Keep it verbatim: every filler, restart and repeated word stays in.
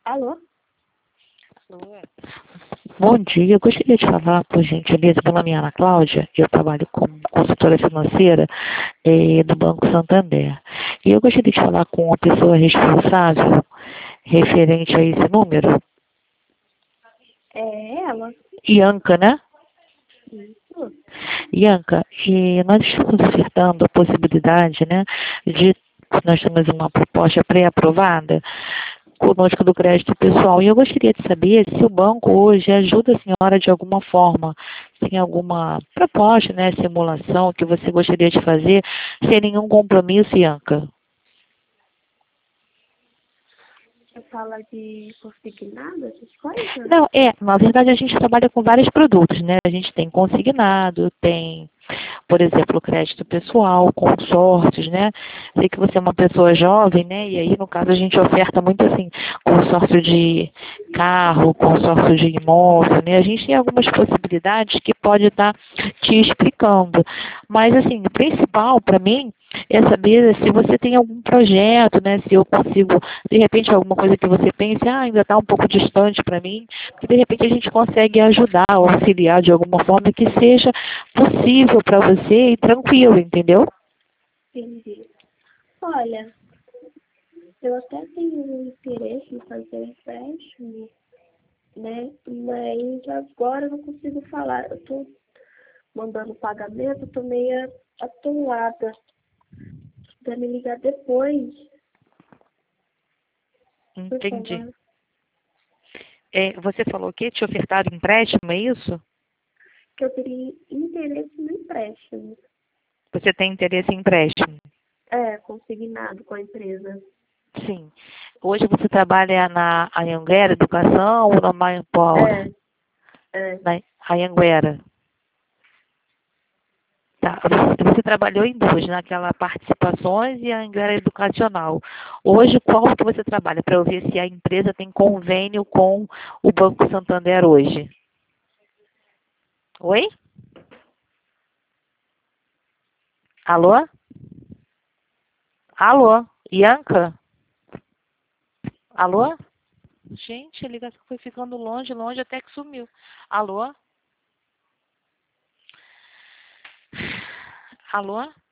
Alô? Alô? Bom dia, eu gostaria de falar, por gentileza, meu nome é Ana Cláudia, eu trabalho como consultora financeira eh, do Banco Santander. E eu gostaria de falar com uma pessoa responsável referente a esse número. É ela? Ianca, né? Isso. Ianca, e nós estamos ofertando a possibilidade, né, de nós temos uma proposta pré-aprovada conosco do crédito pessoal. E eu gostaria de saber se o banco hoje ajuda a senhora de alguma forma, se tem alguma proposta, né, simulação que você gostaria de fazer sem nenhum compromisso, Ianca. Você fala de consignado, essas coisas? Não, é, na verdade a gente trabalha com vários produtos, né? A gente tem consignado, tem, por exemplo, crédito pessoal, consórcios, né? Sei que você é uma pessoa jovem, né? E aí, no caso, a gente oferta muito assim, consórcio de carro, consórcio de imóvel, né? A gente tem algumas possibilidades que pode estar te explicando. Mas, assim, o principal para mim é saber se você tem algum projeto, né? Se eu consigo, de repente, alguma coisa que você pense, ah, ainda está um pouco distante para mim, que de repente a gente consegue ajudar ou auxiliar de alguma forma que seja possível para você e tranquilo, entendeu? Entendi. Olha, eu até tenho interesse em fazer empréstimo, né? Mas agora eu não consigo falar. Eu tô mandando pagamento, eu tô meio atolada. Pra me ligar depois, por Entendi. favor. É, você falou que te ofertaram empréstimo, é isso? Que eu teria interesse no empréstimo. Você tem interesse em empréstimo? É, consignado com a empresa. Sim. Hoje você trabalha na Anhanguera Educação ou na Manpower? É, é. Na Anhanguera. Tá. Você, você trabalhou em duas, naquela participações e a Anhanguera Educacional. Hoje, qual que você trabalha? Para eu ver se a empresa tem convênio com o Banco Santander hoje. Oi? Alô? Alô? Ianca? Alô? Gente, a ligação foi ficando longe, longe, até que sumiu. Alô? Alô?